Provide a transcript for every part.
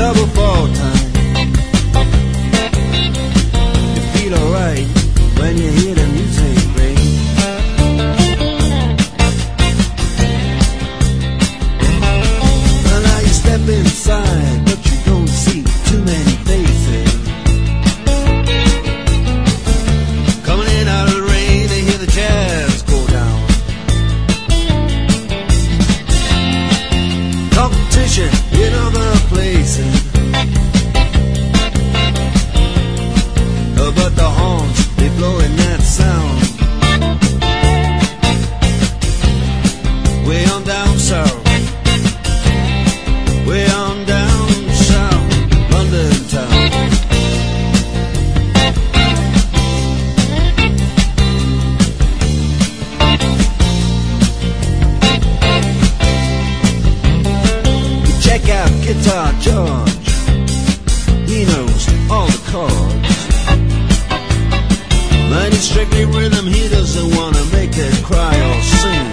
double fall time. You feel alright when you hear the music ring. Well, now you step inside, but you don't see too many faces. Coming in out of the rain, they hear the jazz go down. Competition in other places, but the horns, they blowing that sound. Way on down south, way on down south, London town. You check out Guitar George, he knows all the chords. But it's strictly rhythm, he doesn't want to make it cry or sing.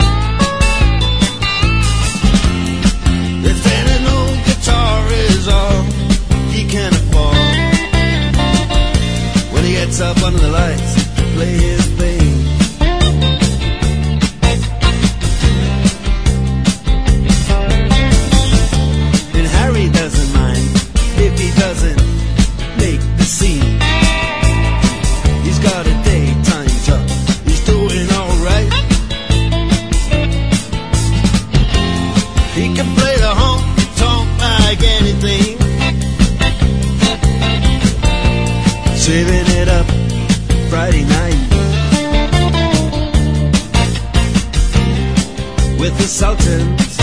If any old guitar is all he can afford, when he gets up under the lights to play his thing. And Harry doesn't mind if he doesn't make the scene. He's got a daytime job, he's doing alright. He can play the honky-tonk like anything, saving it up Friday night with the Sultans,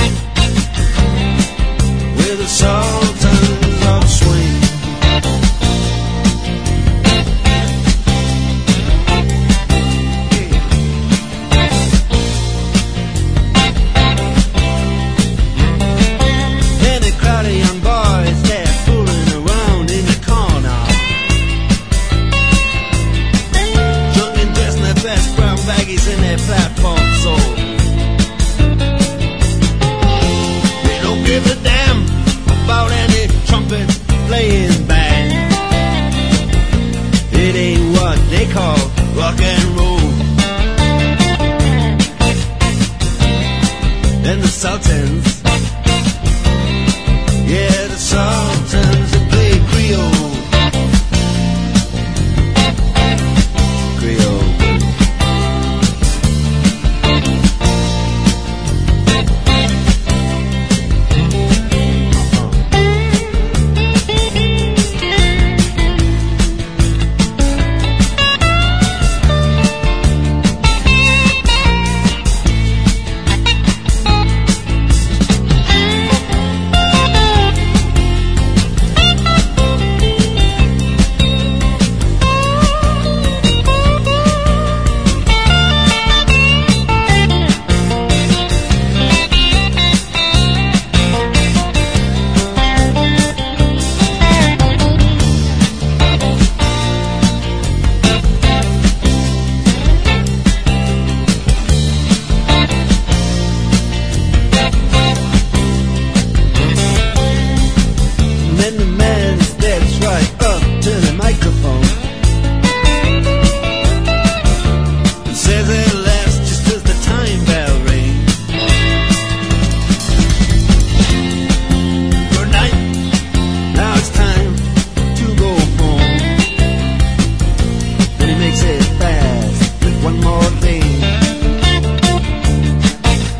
with the Sultans of Swing. Baggies in their platform soul. They don't give a damn about any trumpet playing band. It ain't what they call rock and roll. And the Sultans, yeah, the Sultans, they play Creole. Creole.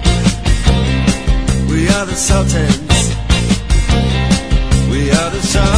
We are the Sultans. We are the Sultans.